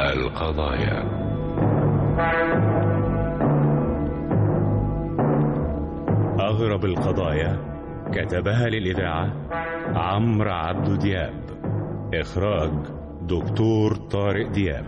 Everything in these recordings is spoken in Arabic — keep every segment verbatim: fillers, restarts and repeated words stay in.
القضايا. أغرب القضايا كتبها للإذاعة عمرو عبد دياب، إخراج دكتور طارق دياب.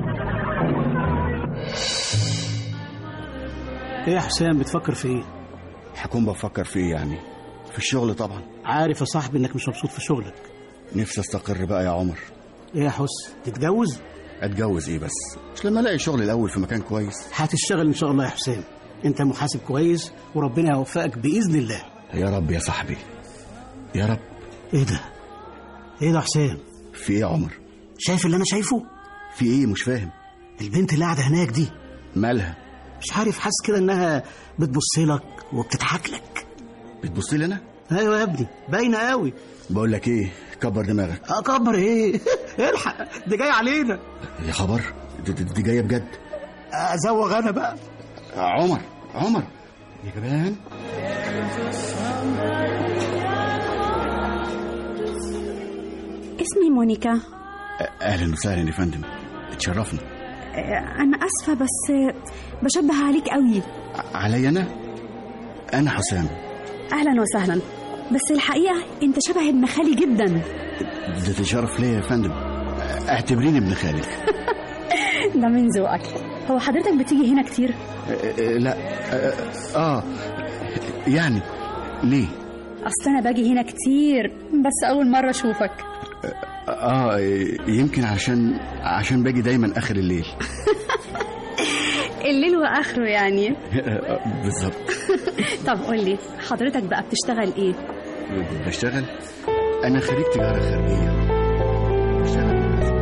ايه يا حسام بتفكر في ايه؟ هكون بفكر في ايه يعني؟ في الشغل طبعا. عارف يا صاحبي انك مش مبسوط في شغلك. نفسي استقر بقى يا عمر. ايه يا حس تتجوز؟ اتجوز ايه بس؟ مش لما الاقي شغل الاول في مكان كويس. هتشتغل ان شاء الله يا حسام، انت محاسب كويس وربنا يوفقك باذن الله. يا رب يا صاحبي يا رب. ايه ده؟ ايه ده حسام؟ في ايه يا عمر؟ شايف اللي انا شايفه؟ في ايه؟ مش فاهم. البنت اللي قاعده هناك دي مالها؟ مش عارف، حاسس كده انها بتبص لك وبتضحك لك. بتبص لي انا؟ ايوه يا ابني باينه قوي. بقول لك ايه، كبر دماغك. اكبر ايه؟ الحق دي جايه علينا. يا خبر، دي, دي, دي جايه بجد. ازوغ انا بقى. عمر عمر يا جبان. اسمي مونيكا. اهلا وسهلا يا فندم، اتشرفنا. انا اسفه بس بشبه عليك قوي. علي انا؟ انا حسام. اهلا وسهلا، بس الحقيقه انت شبه ابن خالي جدا. ده تشرف ليا يا فندم، اعتبريني ابن خالك. ده من ذوقك. هو حضرتك بتيجي هنا كتير؟ أه لا اه, آه. يعني ليه؟ اصل انا باجي هنا كتير بس اول مره اشوفك. اه يمكن عشان عشان باجي دايما اخر الليل. الليل واخره يعني. بالظبط. طب قول لي حضرتك بقى بتشتغل ايه؟ بشتغل؟ انا خريج تجاره خارجيه. بشتغل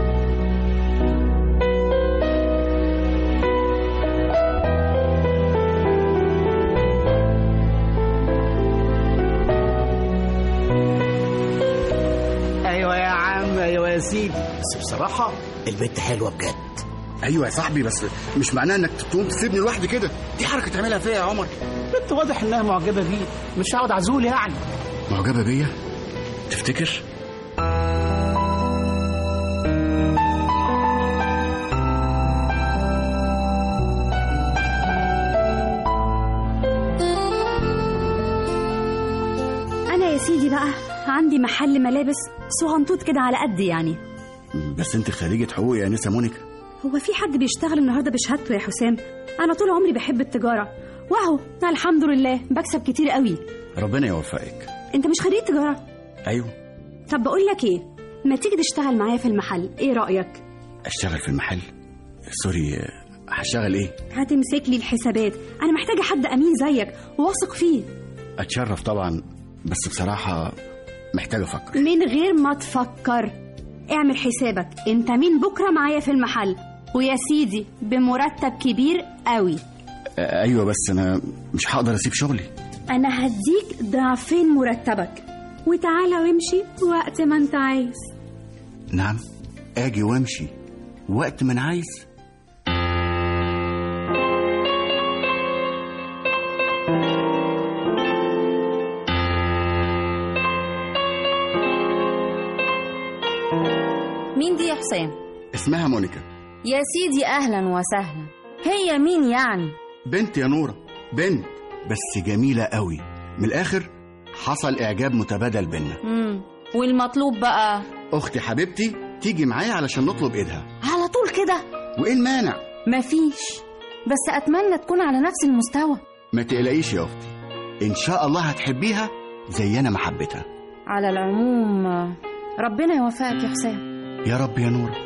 يا سيدي، بس بصراحة البنت حلوة بجد. أيوة يا صاحبي، بس مش معناه إنك تقوم تسيبني لوحدي كده. دي حركة تعملها فيا يا عمر. البنت واضح إنها معجبة بيه، مش هقعد عزول يعني. معجبة بيا؟ تفتكر؟ أنا يا سيدي بقى عندي محل ملابس صغنطوط كده على قد يعني. بس انت خريجة حقوق يا نسا مونيكا. هو في حد بيشتغل النهارده بشهادته يا حسام؟ انا طول عمري بحب التجاره، واهو الحمد لله بكسب كتير قوي. ربنا يوفقك. انت مش خريج تجاره؟ ايوه. طب بقول لك ايه، ما تيجي تشتغل معايا في المحل، ايه رايك؟ اشتغل في المحل؟ سوري، هشتغل ايه؟ هتمسك لي الحسابات، انا محتاجه حد امين زيك واثق فيه. اتشرف طبعا، بس بصراحه محتاج افكر. من غير ما تفكر، اعمل حسابك انت مين بكره معايا في المحل، ويا سيدي بمرتب كبير قوي. ايوه بس انا مش هقدر اسيب شغلي. انا هديك ضعفين مرتبك، وتعالى وامشي وقت ما انت عايز. نعم، اجي وامشي وقت ما انا عايز. مين دي يا حسام؟ اسمها مونيكا. يا سيدي اهلا وسهلا. هي مين يعني؟ بنت يا نورة، بنت بس جميلة قوي. من الاخر حصل اعجاب متبادل بينا. امم والمطلوب بقى؟ اختي حبيبتي تيجي معايا علشان نطلب ايدها. على طول كده؟ وايه المانع؟ مفيش، بس اتمنى تكون على نفس المستوى. ما تقلقيش يا اختي، ان شاء الله هتحبيها زي انا ما حبيتها. على العموم ربنا يوفقك يا حسام. يا رب يا نورة.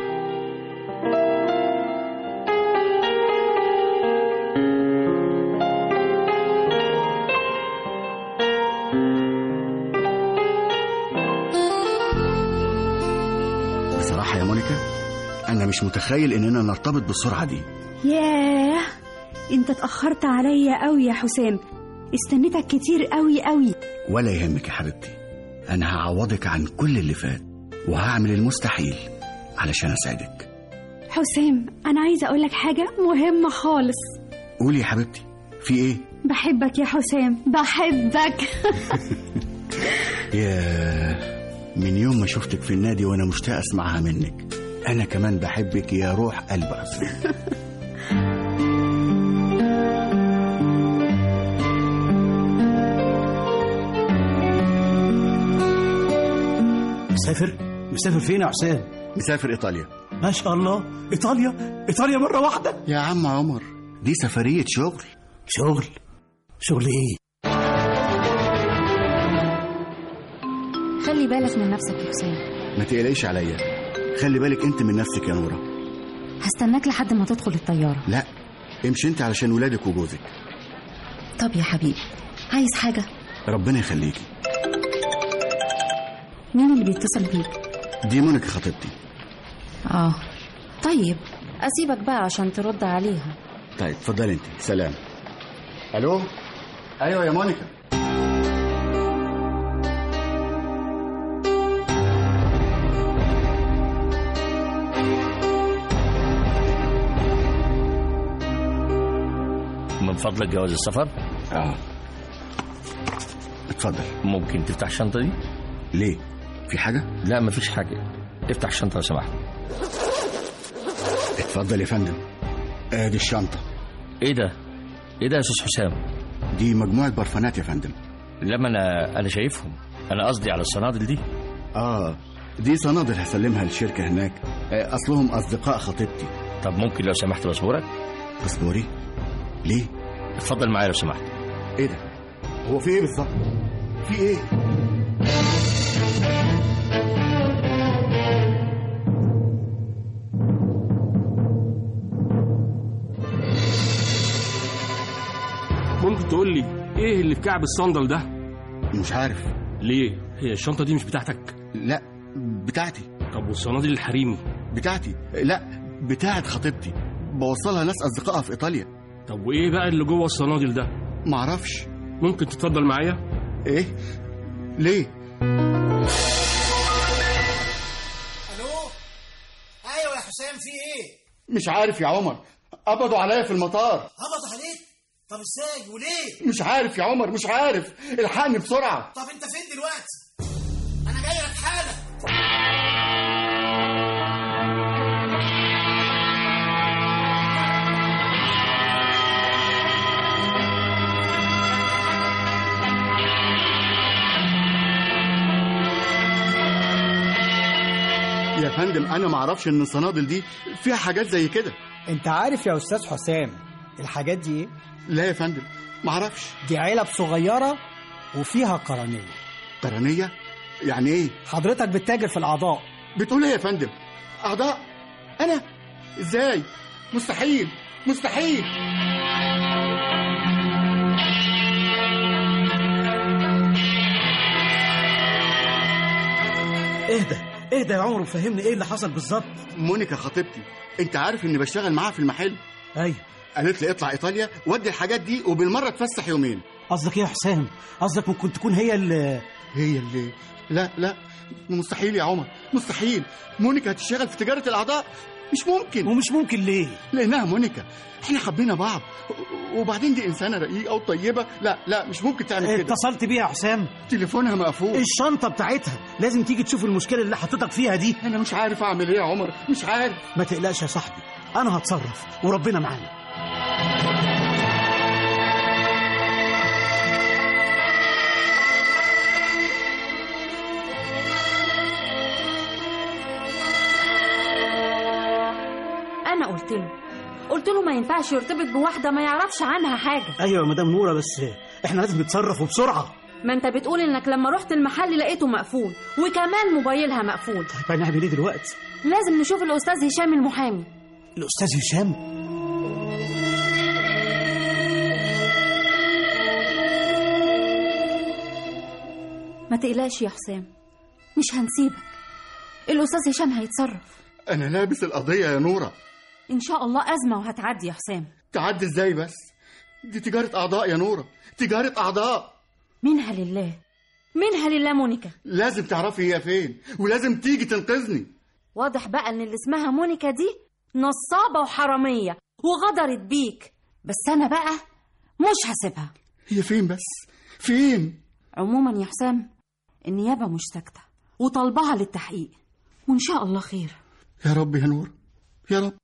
بصراحة يا مونيكا أنا مش متخيل إننا نرتبط بالسرعة دي. ياه، أنت اتأخرت عليا قوي يا حسام، استنيتك كتير قوي قوي. ولا يهمك يا حبيبتي، أنا هعوضك عن كل اللي فات وهعمل المستحيل علشان أساعدك. حسام أنا عايزة أقولك حاجة مهمة خالص. قولي يا حبيبتي، في إيه؟ بحبك يا حسام، بحبك. يا من يوم ما شفتك في النادي وأنا مشتاق أسمعها منك. أنا كمان بحبك يا روح قلب حسين. مسافر؟ مسافر فين يا حسام؟ مسافر إيطاليا. ما شاء الله، إيطاليا؟ إيطاليا مرة واحدة؟ يا عم عمر دي سفرية شغل. شغل؟ شغل إيه؟ خلي بالك من نفسك يا حسام. ما تقلقيش عليا، خلي بالك انت من نفسك يا نورة. هستناك لحد ما تدخل الطيارة. لا امشي انت علشان ولادك وجوزك. طب يا حبيبي، عايز حاجة؟ ربنا يخليكي. مين اللي بيتصل بيك؟ دي مونيكا خطيبتي. اه طيب اسيبك بقى عشان ترد عليها. طيب اتفضلي انت. سلام. الو. ايوه يا مونيكا. من فضلك جواز السفر؟ اه اتفضل. ممكن تفتح الشنطة دي؟ ليه؟ في حاجة؟ لا مفيش حاجة، افتح الشنطة لو سمحت. اتفضل يا فندم. ادي الشنطة. ايه ده؟ ايه ده يا استاذ حسام؟ دي مجموعة برفانات يا فندم. لما انا انا شايفهم، انا قصدي على الصنادل دي. اه دي صنادل هسلمها للشركة هناك، آه اصلهم اصدقاء خطيبتي. طب ممكن لو سمحت باسبورك؟ باسبوري؟ ليه؟ اتفضل معايا لو سمحت. ايه ده؟ هو في ايه بالظبط؟ في ايه؟ ممكن تقول لي ايه اللي في كعب الصندل ده؟ مش عارف. ليه؟ هي الشنطة دي مش بتاعتك؟ لا بتاعتي. طب والصنادل الحريمي؟ بتاعتي. لا بتاعت خطيبتي، بوصلها ناس اصدقائها في ايطاليا. طب وايه بقى اللي جوه الصنادل ده؟ معرفش. ممكن تتفضل معايا؟ ايه؟ ليه؟ الو. ايوه يا حسام، في ايه؟ مش عارف يا عمر، قبضوا عليا في المطار. قبضوا عليك؟ طب ازاي وليه؟ مش عارف يا عمر، مش عارف. الحقني بسرعة. طب انت فين دلوقتي؟ انا جاي لك حالا. يا فندم انا ما اعرفش ان الصنادل دي فيها حاجات زي كده. انت عارف يا استاذ حسام الحاجات دي ايه؟ لا يا فندم ما اعرفش. دي علب صغيره وفيها قرنيه. قرنيه؟ يعني ايه؟ حضرتك بتتاجر في الاعضاء. بتقول ايه يا فندم؟ اعضاء؟ انا؟ ازاي؟ مستحيل مستحيل. اهدى اهدى يا عمر وفهمني ايه اللي حصل بالظبط. مونيكا خطيبتي، انت عارف اني بشتغل معاها في المحل. ايوه. قالت لي اطلع ايطاليا ودي الحاجات دي وبالمره اتفسح يومين. قصدك ايه يا حسام؟ قصدك ممكن تكون هي اللي هي اللي لا لا مستحيل يا عمر، مستحيل. مونيكا هتشتغل في تجاره الاعضاء؟ مش ممكن. ومش ممكن ليه؟ لانها مونيكا، احنا حبينا بعض، وبعدين دي انسانه رقيقه وطيبه. لا لا مش ممكن تعمل كده. اتصلت بيها يا حسام؟ تليفونها مقفول. الشنطه بتاعتها لازم تيجي تشوف المشكله اللي حطيتك فيها دي. انا مش عارف اعمل ايه يا عمر، مش عارف. ما تقلقش يا صاحبي، انا هتصرف وربنا معانا. انا قلت له قلت له ما ينفعش يرتبط بواحده ما يعرفش عنها حاجه. ايوه يا مدام نوره، بس احنا لازم نتصرف وبسرعه. ما انت بتقول انك لما رحت المحل لقيته مقفول وكمان موبايلها مقفول. طيب هنعمل ايه دلوقتي؟ لازم نشوف الاستاذ هشام المحامي. الاستاذ هشام؟ ما تقلقش يا حسام، مش هنسيبك، الاستاذ هشام هيتصرف. انا لابس القضيه يا نوره. ان شاء الله ازمه وهتعدي يا حسام. تعدي ازاي بس؟ دي تجاره اعضاء يا نوره، تجاره اعضاء. منها لله منها لله. مونيكا لازم تعرفي هي فين، ولازم تيجي تنقذني. واضح بقى ان اللي اسمها مونيكا دي نصابه وحراميه وغدرت بيك، بس انا بقى مش هسيبها. هي فين بس؟ فين؟ عموما يا حسام النيابه مش ساكته وطالبها للتحقيق، وان شاء الله خير. يا رب يا نور، يا رب.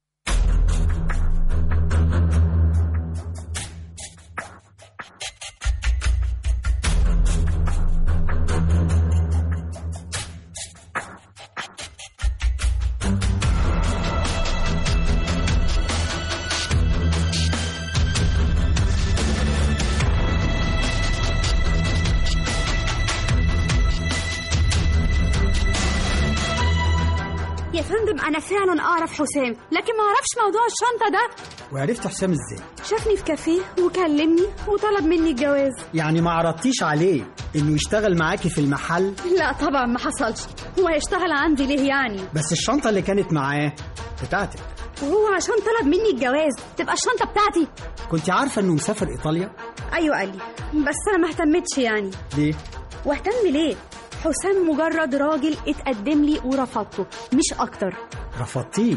يا فندم أنا فعلا أعرف حسام، لكن ما أعرفش موضوع الشنطة ده. وعرفت حسام ازاي؟ شافني في كافيه وكلمني وطلب مني الجواز. يعني ما عرضتيش عليه انه يشتغل معاكي في المحل؟ لا طبعا ما حصلش، هو هيشتغل عندي ليه يعني؟ بس الشنطة اللي كانت معاه بتاعتك، وهو عشان طلب مني الجواز تبقى الشنطة بتاعتي؟ كنت عارفة انه مسافر ايطاليا؟ أيوة قال لي، بس أنا ما اهتمتش يعني. ليه؟ واهتم ليه؟ حسام مجرد راجل اتقدم لي ورفضته، مش أكتر. رفضتيه؟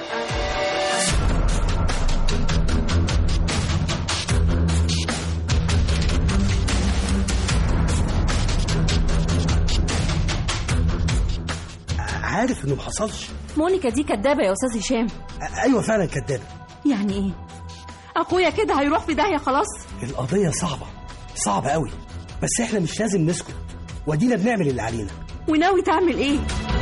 عارف انه ما حصلش. مونيكا دي كدابة يا أستاذ هشام. ايوه فعلا كدابة. يعني ايه؟ أخويا كده هيروح في داهية خلاص؟ القضية صعبة صعبة قوي، بس احنا مش لازم نسكت، ودينا بنعمل اللي علينا. وناوي تعمل ايه؟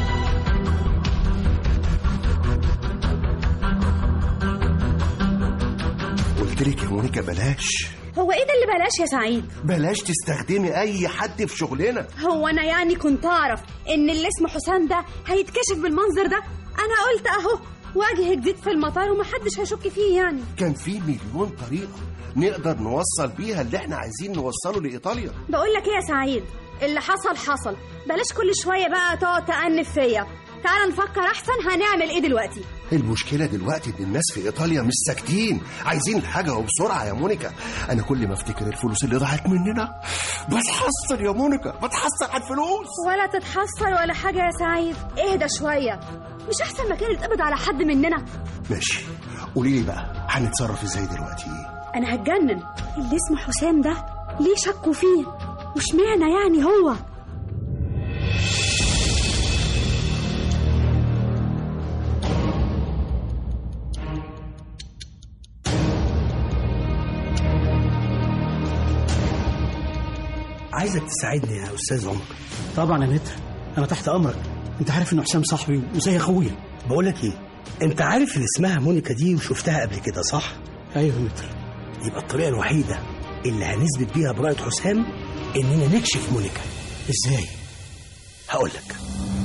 قلت لك يا مونيكا بلاش. هو ايه ده اللي بلاش يا سعيد؟ بلاش تستخدمي اي حد في شغلنا. هو انا يعني كنت اعرف ان اللي اسمه حسام ده هيتكشف بالمنظر ده؟ انا قلت اهو وجه جديد في المطار ومحدش هيشك فيه يعني. كان في مليون طريقة نقدر نوصل بيها اللي احنا عايزين نوصله لإيطاليا. بقول لك ايه يا سعيد، اللي حصل حصل، بلاش كل شوية بقى تقعد تأنف فيا. تعال نفكر احسن هنعمل ايه دلوقتي. المشكلة دلوقتي ان الناس في ايطاليا مش ساكتين، عايزين الحاجة وبسرعة يا مونيكا. انا كل ما افتكر الفلوس اللي ضاعت مننا بتحسر يا مونيكا، بتحسر على الفلوس. ولا تتحسر ولا حاجة يا سعيد، اهدى شوية. مش احسن مكان يتقبض على حد مننا؟ ماشي، قولي لي بقى هنتصرف ازاي دلوقتي؟ انا هتجنن، اللي اسمه حسام ده ليه شكوا فيه؟ وش معنى يعني هو؟ عايزك تساعدني يا استاذ عمر. طبعا يا متر، انا تحت امرك. انت عارف ان حسام صاحبي وزي اخويا. بقول لك ايه، انت عارف اللي اسمها مونيكا دي وشفتها قبل كده صح؟ ايوه يا متر. يبقى الطريقه الوحيده اللي هنثبت بيها براءه حسام اننا نكشف مونيكا. ازاي؟ هقول لك.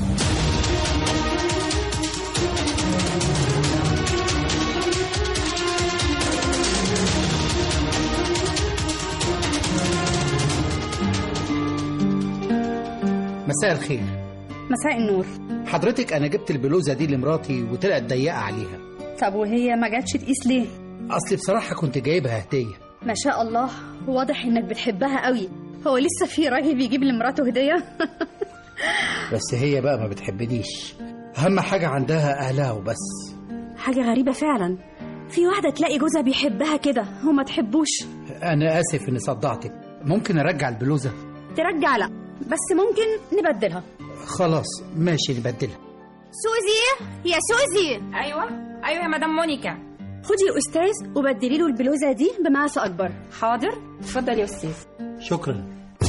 مساء الخير. مساء النور. حضرتك انا جبت البلوزه دي لمراتي وطلعت ضيقه عليها. طب وهي ما جاتش تقيس ليه؟ اصلي بصراحه كنت جايبها هديه. ما شاء الله، واضح انك بتحبها قوي. هو لسه في راجل بيجيب لمراته هديه؟ بس هي بقى ما بتحبنيش، اهم حاجه عندها اهلها وبس. حاجه غريبه فعلا، في واحده تلاقي جوزها بيحبها كده وما تحبوش. انا اسف اني صدعتك، ممكن ارجع البلوزه؟ ترجع لا، بس ممكن نبدلها. خلاص ماشي نبدلها. سوزي يا سوزي. ايوه ايوه يا مدام مونيكا. خدي يا استاذ وبدلي له البلوزه دي بمقاس اكبر. حاضر، اتفضل يا استاذ. شكرا.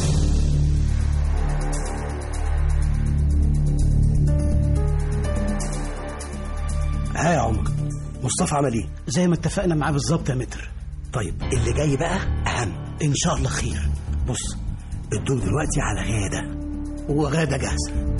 ها يا عمر، مصطفى عمل ايه؟ زي ما اتفقنا معاه بالظبط يا متر. طيب اللي جاي بقى اهم، ان شاء الله خير. بص، الدور دلوقتي على غادة، وغادة جاهزة.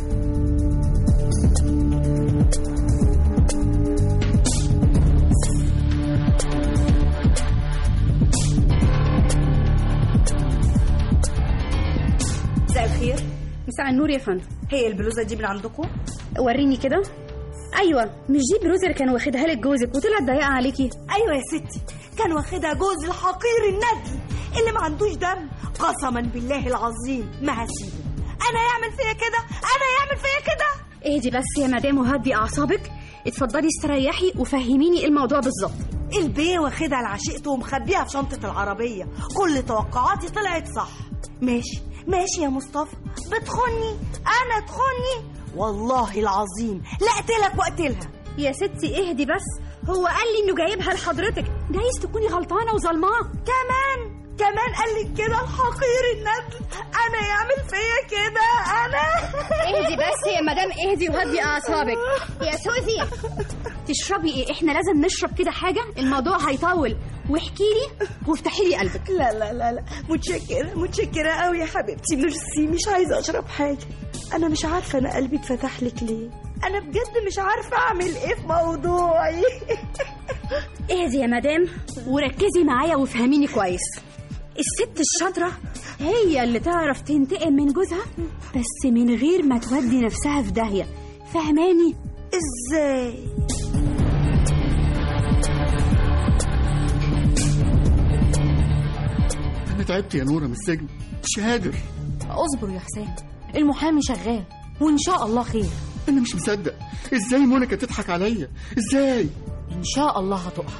مساء الخير. مساء النور يا فندم. هي البلوزة دي من عندكم؟ وريني كده. ايوه، مش دي البلوزة اللي كان واخدها لك جوزك وطلعت ضيقة عليكي؟ ايوه يا ستي، كان واخدها جوز الحقير الندل اللي ما عندوش دم. قسما بالله العظيم ما هسيبه. انا يعمل فيا كده، انا يعمل فيا كده. اهدي بس يا مدام وهدي اعصابك. اتفضلي استريحي وفهميني ايه الموضوع بالظبط. البيه واخدها لعشيقته ومخبيها في شنطة العربية. كل توقعاتي طلعت صح. ماشي ماشي يا مصطفى، بتخني انا تخني والله العظيم لا اقتلك واقتلها. يا ستي اهدي بس، هو قال لي انه جايبها لحضرتك، جايز تكوني غلطانه وظلماه. كمان كمان قال لي كده الحقير الندل، انا يعمل فيا كده انا؟ اهدي بس يا مدام، اهدي وهدي اعصابك. يا سوزي تشربي ايه؟ احنا لازم نشرب كده حاجه، الموضوع هيطول. واحكي لي وافتحي لي قلبك. لا لا لا لا متشكره متشكره قوي يا حبيبتي، ميرسي. مش عايزه اشرب حاجه، انا مش عارفه انا قلبي اتفتح لك ليه، انا بجد مش عارفه اعمل ايه في موضوعي. اهدي يا مدام وركزي معايا وافهميني كويس. الست الشاطره هي اللي تعرف تنتقم من جوزها بس من غير ما تودي نفسها في داهيه، فهماني؟ ازاي؟ انا تعبت يا نوره من السجن، مش قادر. اصبر يا حسام، المحامي شغال وان شاء الله خير. انا مش مصدق، ازاي مونيكا تضحك عليا؟ ازاي؟ ان شاء الله هتقع.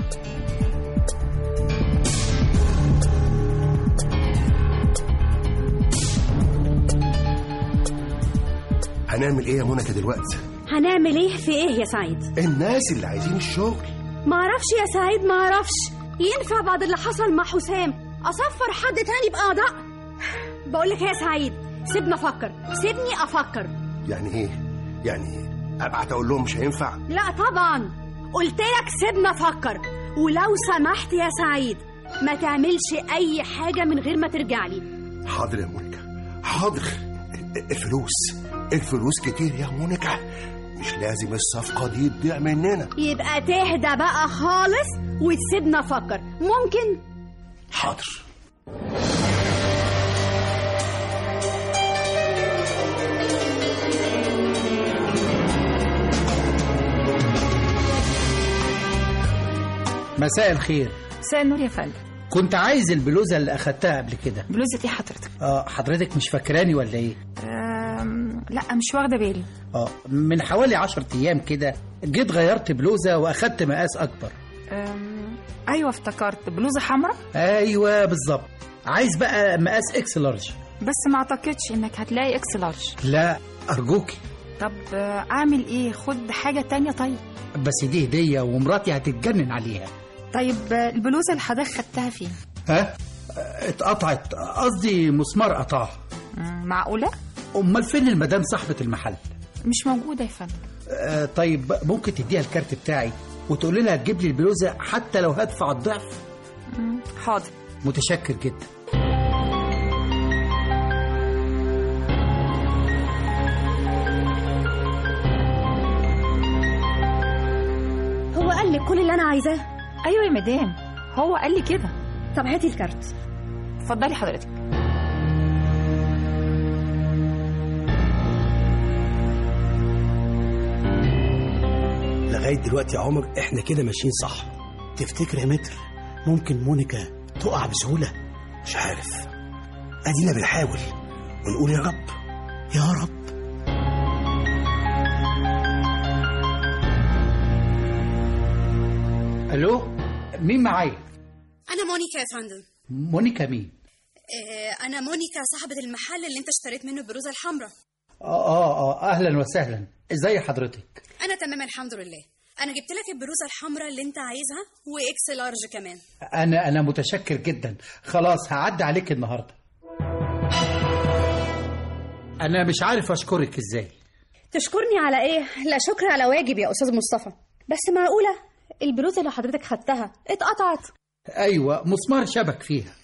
هنعمل ايه يا مونيكا دلوقتي؟ هنعمل ايه في ايه يا سعيد؟ الناس اللي عايزين الشغل. معرفش يا سعيد، معرفش ينفع بعد اللي حصل مع حسام اصفر حد تاني باعضاء؟ بقولك يا سعيد سيبني افكر، سيبني افكر. يعني ايه؟ يعني ابعت اقول لهم مش هينفع؟ لا طبعا، قلتلك سيبني افكر. ولو سمحت يا سعيد ما تعملش اي حاجه من غير ما ترجع لي. حاضر يا مونيكا، حاضر. الفلوس الفلوس كتير يا مونيكا، مش لازم الصفقة دي تضيع مننا. يبقى تهدى بقى خالص وتسيبنا افكر، ممكن؟ حاضر. مساء الخير. مساء النور يا فندم. كنت عايز البلوزة اللي أخدتها قبل كده. بلوزة ايه حضرتك؟ اه حضرتك مش فاكراني ولا ايه؟ أم... لا مش واخدة بالي. اه من حوالي عشرة أيام كده جيت غيرت بلوزة وأخدت مقاس أكبر. أم... أيوة افتكرت، بلوزة حمراء. أيوة بالظبط، عايز بقى مقاس إكس لارج. بس ما أعتقدش إنك هتلاقي إكس لارج. لا أرجوكي. طب أعمل إيه؟ خد حاجة تانية. طيب بس دي هدية ومراتي هتتجنن عليها. طيب البلوزة اللي حضرتك خدتها فين؟ ها؟ اتقطعت، قصدي مسمار قطعها. معقولة؟ أمال فين المدام صاحبة المحل؟ مش موجودة يا فندم. آه طيب ممكن تديها الكارت بتاعي وتقول لها تجيب لي البلوزة حتى لو هدفع الضعف؟ حاضر. متشكر جدا. هو قال لي كل اللي أنا عايزاه. أيوة يا مدام، هو قال لي كده. طب هاتي الكارت. اتفضلي حضرتك. لغاية دلوقتي يا عمر احنا كده ماشيين صح. تفتكر يا متر ممكن مونيكا تقع بسهولة؟ مش عارف، ادينا بنحاول ونقول يا رب يا رب. الو، مين معايا؟ انا مونيكا يا فندم. مونيكا مين؟ آه انا مونيكا صاحبة المحل اللي انت اشتريت منه البلوزة الحمراء. اه اه اه اهلا وسهلا، ازاي حضرتك؟ انا تمام الحمد لله. انا جبت لك البلوزة الحمراء اللي انت عايزها واكس لارج كمان. انا انا متشكر جدا، خلاص هعدي عليك النهارده. انا مش عارف اشكرك ازاي. تشكرني على ايه؟ لا شكر على واجب يا استاذ مصطفى. بس معقولة البلوزة اللي حضرتك خدتها اتقطعت؟ ايوه مسمار شبك فيها.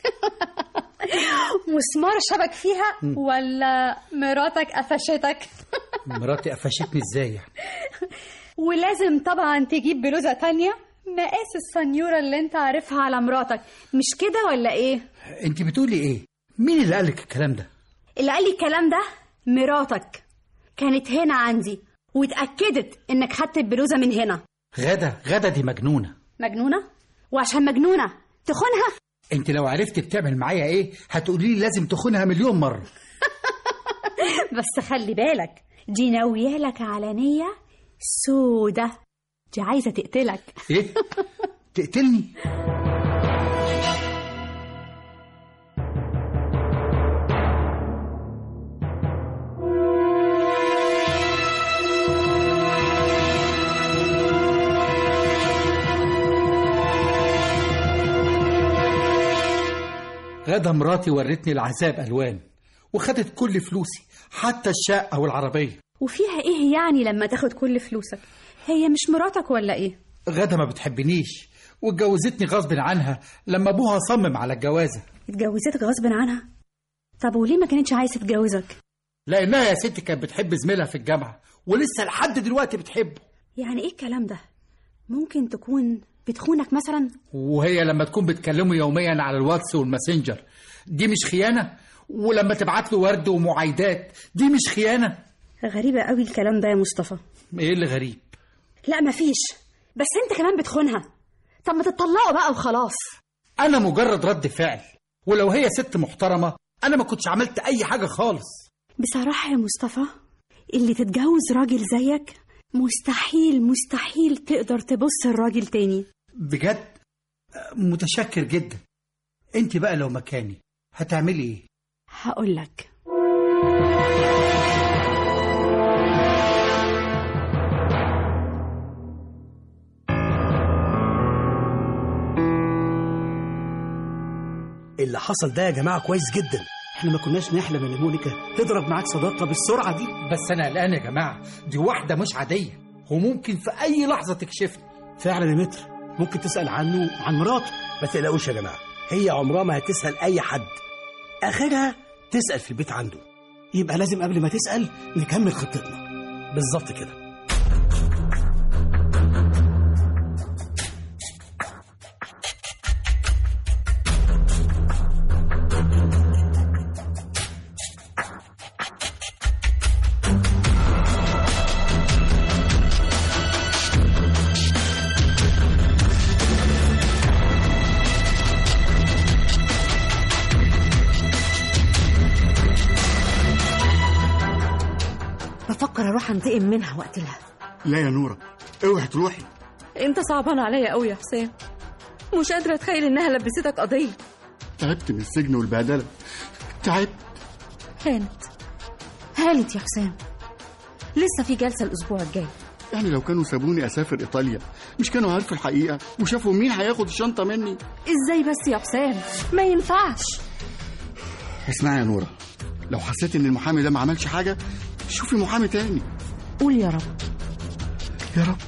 مسمار شبك فيها ولا مراتك قفشتك؟ مراتي قفشتني ازاي يعني؟ ولازم طبعا تجيب بلوزة تانية مقاس السنيورة اللي انت عارفها على مراتك، مش كده ولا ايه؟ انت بتقولي ايه؟ مين اللي قالك الكلام ده؟ اللي قال لي الكلام ده مراتك، كانت هنا عندي واتأكدت انك خدت البلوزة من هنا. غدا غدا دي مجنونة. مجنونة؟ وعشان مجنونة تخونها؟ انت لو عرفت بتعمل معايا ايه هتقولي لي لازم تخونها مليون مرة. بس خلي بالك دي ناويالك على نية سودة، دي عايزة تقتلك. ايه؟ تقتلني؟ غدا مراتي ورتني العذاب ألوان وخدت كل فلوسي حتى الشقة والعربية. وفيها ايه يعني لما تاخد كل فلوسك؟ هي مش مراتك ولا ايه؟ غدا ما بتحبنيش واتجوزتني غصب عنها لما ابوها صمم على الجوازة. اتجوزتك غصب عنها؟ طب وليه ما كانتش عايزة تتجوزك؟ لأنها يا ستي كانت بتحب زميلها في الجامعة ولسه لحد دلوقتي بتحبه. يعني ايه الكلام ده؟ ممكن تكون بتخونك مثلا؟ وهي لما تكون بتكلمه يوميا على الواتس والماسنجر دي مش خيانة؟ ولما تبعت له ورد ومعايدات دي مش خيانة؟ غريبة قوي الكلام ده يا مصطفى. ايه اللي غريب؟ لا مفيش، بس انت كمان بتخونها. طب ما تطلقوا بقى وخلاص. انا مجرد رد فعل، ولو هي ست محترمة انا ما كنتش عملت اي حاجة خالص. بصراحة يا مصطفى اللي تتجوز راجل زيك مستحيل مستحيل تقدر تبص الراجل تاني. بجد متشكر جدا. انت بقى لو مكاني هتعملي ايه؟ هقولك. اللي حصل ده يا جماعة كويس جدا. احنا ما كناش نحلم ان مونيكا تضرب معاك صداقة بالسرعة دي. بس انا قلقان يا جماعة، دي واحدة مش عادية وممكن في اي لحظة تكشفني. فعلا يا متر، ممكن تسأل عنه عن مراته. ما تقلقوش يا جماعة، هي عمرها ما هتسأل اي حد، اخرها تسأل في البيت عنده. يبقى لازم قبل ما تسأل نكمل خطتنا. بالظبط كده. بفكر اروح انتقم منها واقتلها. لا يا نورة، اوعي تروحي. انت صعبان عليا قوي يا حسام، مش قادره اتخيل انها لبستك قضيه. تعبت من السجن والبهدله، تعبت. هانت هانت يا حسام، لسه في جلسه الاسبوع الجاي. يعني لو كانوا سابوني اسافر ايطاليا مش كانوا عارفوا الحقيقه وشافوا مين هياخد الشنطه مني؟ ازاي بس يا حسام؟ ما ينفعش. اسمعي يا نورة، لو حسيت ان المحامي ده ما عملش حاجه شوفي محامي تاني. قول يا رب يا رب.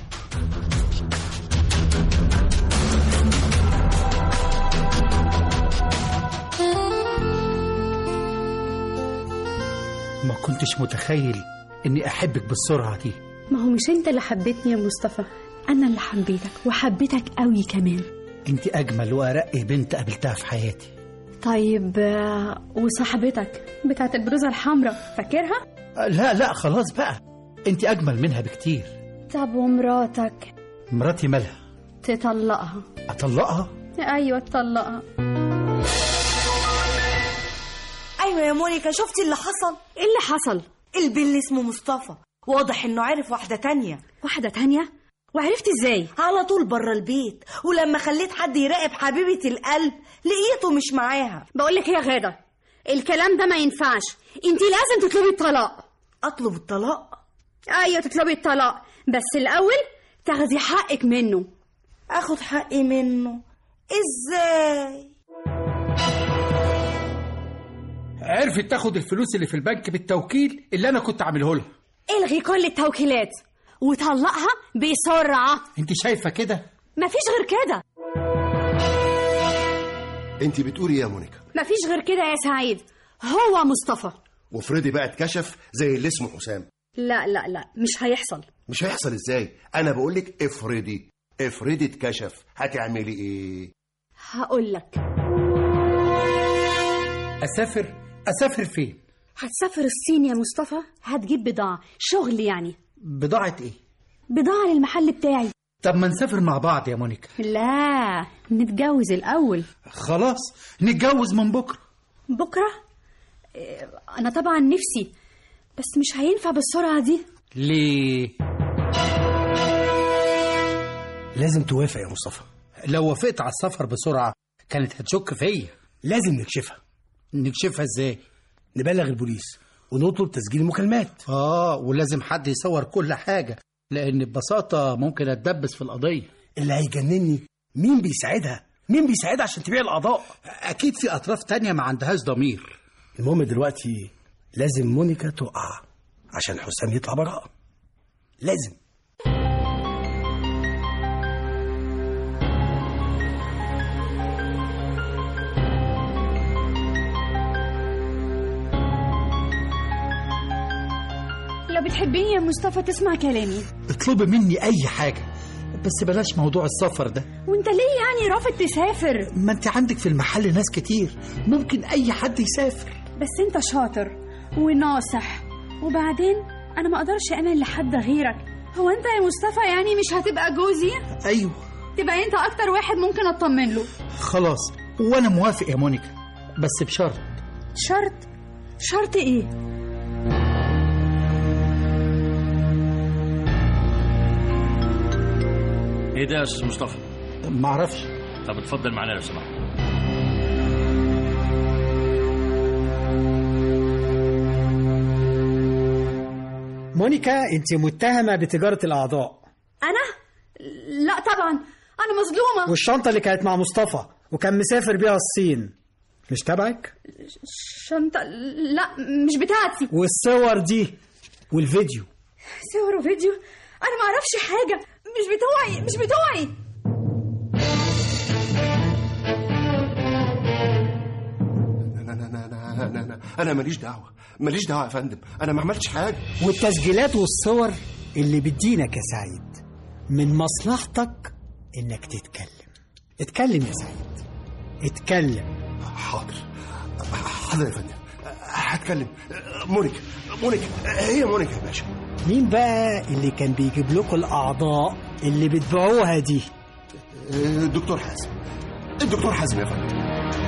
ما كنتش متخيل اني احبك بالسرعة دي. ما هو مش انت اللي حبيتني يا مصطفى، انا اللي حبيتك وحبيتك قوي كمان. انت اجمل وارق بنت قابلتها في حياتي. طيب وصاحبتك بتاعت البلوزة الحمراء فاكرها؟ لا لا خلاص بقى، انت اجمل منها بكتير. طب ومراتك؟ مراتي مالها؟ تطلقها. اطلقها؟ ايوه تطلقها. ايوه يا مونيكا، شفتي اللي حصل؟ ايه اللي حصل؟ البل اسمه مصطفى، واضح انه عرف واحده تانية. واحده تانية؟ وعرفت ازاي؟ على طول بره البيت، ولما خليت حد يراقب حبيبه القلب لقيته مش معاها. بقولك ايه يا غاده، الكلام ده ما ينفعش، انتي لازم تطلبي الطلاق. اطلب الطلاق؟ ايوه تطلبي الطلاق، بس الاول تاخدي حقك منه. اخد حقي منه ازاي؟ عرفت تاخد الفلوس اللي في البنك بالتوكيل اللي انا كنت عامله لها. الغي كل التوكيلات وطلقها بسرعه. انت شايفه كده؟ مفيش غير كده. انت بتقولي يا مونيكا؟ مفيش غير كده يا سعيد، هو مصطفى. وفريدي بقى اتكشف زي اللي اسمه حسام. لا لا لا مش هيحصل. مش هيحصل ازاي؟ انا بقولك افرضي افرضي اتكشف هتعملي ايه؟ هقولك. اسافر اسافر فين؟ هتسافر الصين يا مصطفى، هتجيب بضاعة شغل يعني. بضاعة ايه؟ بضاعة للمحل بتاعي. طب ما نسافر مع بعض يا مونيكا. لا نتجوز الأول. خلاص نتجوز من بكرة. بكرة؟ أنا طبعا نفسي، بس مش هينفع بالسرعة دي. ليه؟ لازم توافق يا مصطفى. لو وافقت على السفر بسرعة كانت هتشك فيا. لازم نكشفها. نكشفها ازاي؟ نبلغ البوليس ونطلب تسجيل مكالمات. اه ولازم حد يصور كل حاجة، لأن ببساطة ممكن أتدبس في القضية. اللي هيجنني مين بيساعدها؟ مين بيساعدها عشان تبيع الاعضاء؟ اكيد في اطراف تانية ما عندهاش ضمير. المهم دلوقتي لازم مونيكا تقع عشان حسام يطلع براءة، لازم. لو بتحبيني يا مصطفى تسمع كلامي. اطلبي مني اي حاجة، بس بلاش موضوع السفر ده. وانت ليه يعني رافض تسافر؟ ما انت عندك في المحل ناس كتير، ممكن اي حد يسافر. بس انت شاطر وناصح، وبعدين انا ما اقدرش امن لحد غيرك. هو انت يا مصطفى يعني مش هتبقى جوزي؟ ايوه. تبقى انت اكتر واحد ممكن اطمن له. خلاص وانا موافق يا مونيكا، بس بشرط. شرط؟ شرط ايه؟ ايه ده يا استاذ مصطفى؟ ما اعرفش. طب اتفضل معانا لو سمحت. مونيكا انت متهمة بتجارة الاعضاء. انا؟ لا طبعا انا مظلومة. والشنطة اللي كانت مع مصطفى وكان مسافر بيها الصين مش تبعك؟ شنطة؟ لا مش بتاعتي. والصور دي والفيديو؟ صور وفيديو؟ انا ما اعرفش حاجة، مش بتوعي مش بتوعي. انا انا انا انا انا انا ماليش دعوه ماليش دعوه يا فندم، انا ما عملتش حاجه. والتسجيلات والصور اللي بتدينك يا سعيد من مصلحتك انك تتكلم. اتكلم يا سعيد، اتكلم. حاضر حاضر يا فندم، هتكلم. مونيكا مونيكا هي مونيكا يا باشا. مين بقى اللي كان بيجيب لكم الاعضاء اللي بتبيعوها دي؟ الدكتور حازم. الدكتور حازم يا فندم.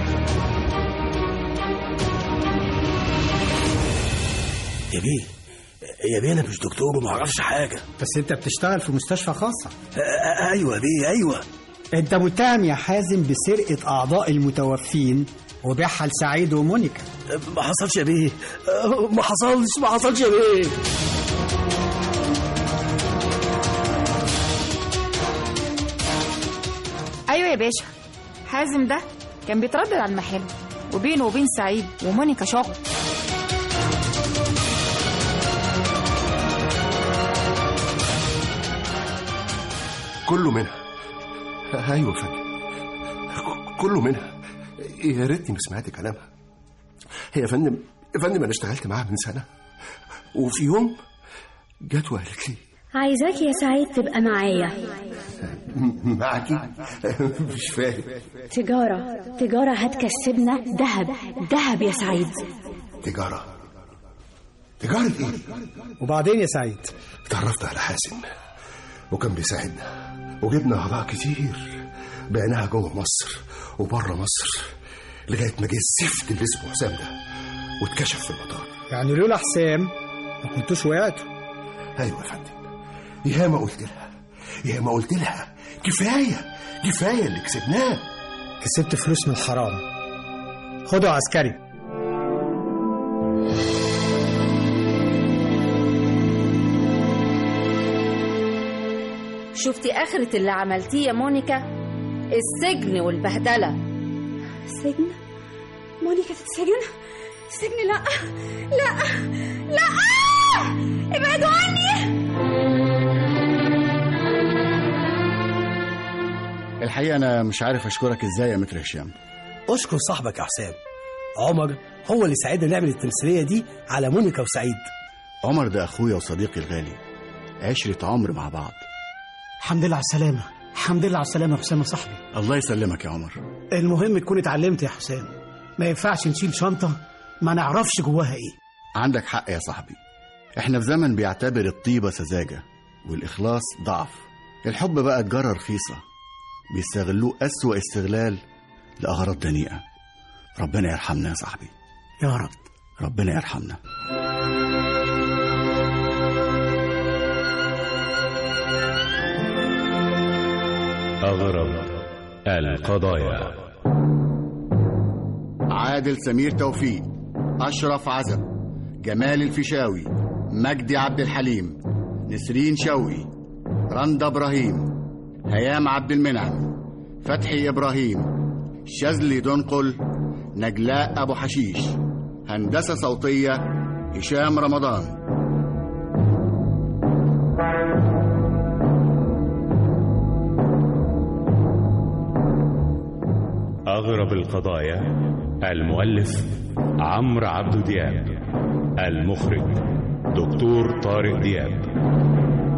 يا بيه يا بيه انا مش دكتور وما اعرفش حاجه. بس انت بتشتغل في مستشفى خاصه. ايوه يا بيه ايوه. انت متهم يا حازم بسرقه اعضاء المتوفين وبيعها لسعيد ومونيكا. ما حصلش يا بيه، ما حصلش ما حصلش يا بيه. ايوه يا باشا، حازم ده كان بيتردد على المحل وبينه وبين سعيد ومونيكا شغل. كله منها. ايوه يا فندم كله منها. يا ريتني ما سمعت كلامها. هي يا فندم يا فندم انا اشتغلت معاها من سنه، وفي يوم جت وقالت لي عايزاك يا سعيد تبقى معايا. معاكي؟ مش فاهم. تجارة تجارة هتكسبنا ذهب ذهب يا سعيد. تجارة تجارة ايه؟ وبعدين يا سعيد؟ اتعرفت على حازم وكان بيساعدنا وجبنا أعضاء كتير بعناها جوه مصر وبره مصر لغاية ما جه الزفت اللي اسمه حسام ده واتكشف في المطار. يعني لولا حسام ما كنتوش وقعتوا. ايوه يا فندم، يا ما قلت لها يا ما قلت لها كفايه كفايه اللي كسبناه. كسبت فلوس من الحرام. خدوا عسكري. شفتي آخرة اللي عملتيه يا مونيكا؟ السجن والبهدلة. سجن؟ مونيكا تتسجن؟ سجن؟ لا لا لا، ابعدوا عني. الحقيقة أنا مش عارف أشكرك إزاي يا متر هشام. أشكر صاحبك يا حسام. عمر هو اللي ساعدنا نعمل التمثيلية دي على مونيكا وسعيد. عمر ده أخويا وصديقي الغالي، عشرة عمر مع بعض. الحمد لله على السلامة. الحمد لله على السلامة يا حسام يا صاحبي. الله يسلمك يا عمر. المهم تكون اتعلمت يا حسام، ما ينفعش نشيل شنطة ما نعرفش جواها ايه. عندك حق يا صاحبي، احنا في زمن بيعتبر الطيبة سذاجة والإخلاص ضعف. الحب بقى تجارة رخيصة بيستغلوه أسوأ استغلال لأغراض دنيئة. ربنا يرحمنا يا صاحبي. يا رب ربنا يرحمنا. أغرب القضايا. عادل سمير توفيق، أشرف عزب، جمال الفيشاوي، مجدي عبد الحليم، نسرين شوقي، رندا إبراهيم، هيام عبد المنعم، فتحي إبراهيم، شاذلي دنقل، نجلاء أبو حشيش. هندسة صوتية هشام رمضان. أغرب القضايا، المؤلف عمرو عبد دياب، المخرج دكتور طارق دياب.